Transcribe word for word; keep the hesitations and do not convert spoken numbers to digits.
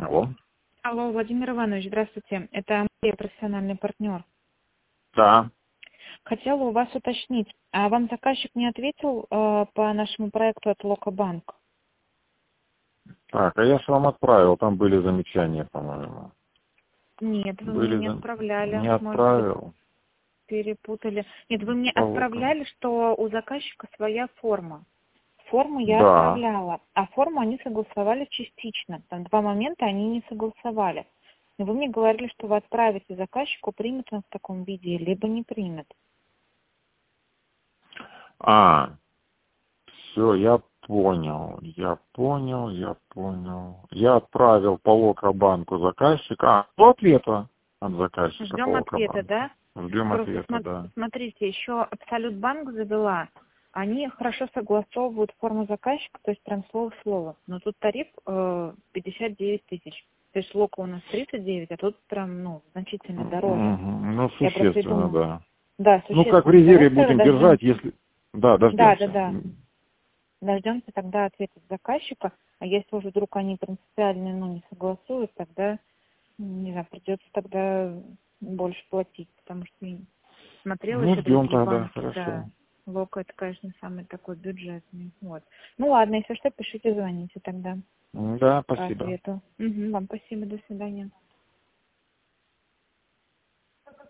Алло. Алло, Владимир Иванович, здравствуйте. Это Мария, профессиональный партнер. Да. Хотела у вас уточнить, а вам заказчик не ответил э, по нашему проекту от Локобанк? Так, а я же вам отправил, там были замечания, по-моему. Нет, вы Были мне не зам... отправляли. Не Может быть, отправил. перепутали. Нет, вы мне По Локам. отправляли, что у заказчика своя форма. Форму я Да. отправляла, а форму они согласовали частично. Там два момента они не согласовали. Но вы мне говорили, что вы отправите заказчику, примет он в таком виде, либо не примет. А, все, я понял, я понял, я понял. Я отправил по Локобанку заказчика. А, до ответа от заказчика по Ждем ответа, Локобанку. да? Ждем Просто ответа, смо- да. смотрите, еще Абсолют Банк завела. Они хорошо согласовывают форму заказчика, то есть прям слово в слово. Но тут тариф э, пятьдесят девять тысяч. То есть Лока у нас тридцать девять, а тут прям, ну, значительно дороже. Мгм. Ну, Я просто и существенно, думаю. да. Да, Ну, как в существенно резерве дороже. будем держать, Дождемся. если... Да, Да, да, дождемся. да. Дождемся тогда ответа заказчика. А если уже вдруг они принципиально, ну, не согласуют, тогда, не знаю, придется тогда больше платить, потому что я смотрела Ну, еще ждем другие тогда, банки, хорошо. да. Лока это, конечно, самый такой бюджетный. Вот. Ну ладно, если что, пишите, звоните тогда Да, по спасибо. ответу. Угу, вам спасибо, до свидания.